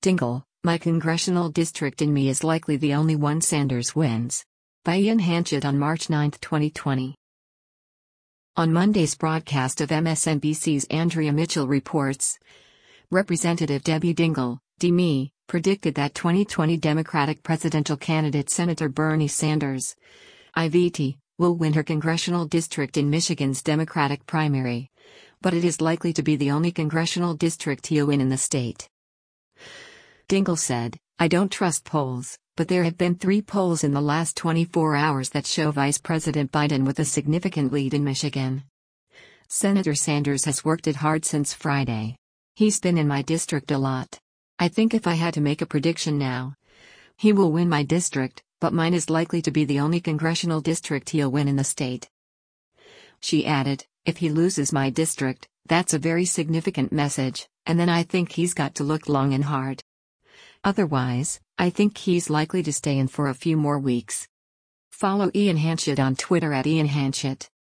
Dingell, my congressional district in me is likely the only one Sanders wins. By Ian Hanchett on March 9, 2020. On Monday's broadcast of MSNBC's Andrea Mitchell Reports, Representative Debbie Dingell, DME, predicted that 2020 Democratic presidential candidate Senator Bernie Sanders, IVT, will win her congressional district in Michigan's Democratic primary, but it is likely to be the only congressional district he'll win in the state. Dingell said, "I don't trust polls, but there have been 3 polls in the last 24 hours that show Vice President Biden with a significant lead in Michigan. Senator Sanders has worked it hard since Friday. He's been in my district a lot. I think if I had to make a prediction now, he will win my district, but mine is likely to be the only congressional district he'll win in the state." She added, "If he loses my district, that's a very significant message, and then I think he's got to look long and hard. Otherwise, I think he's likely to stay in for a few more weeks." Follow Ian Hanchett on Twitter @IanHanchett.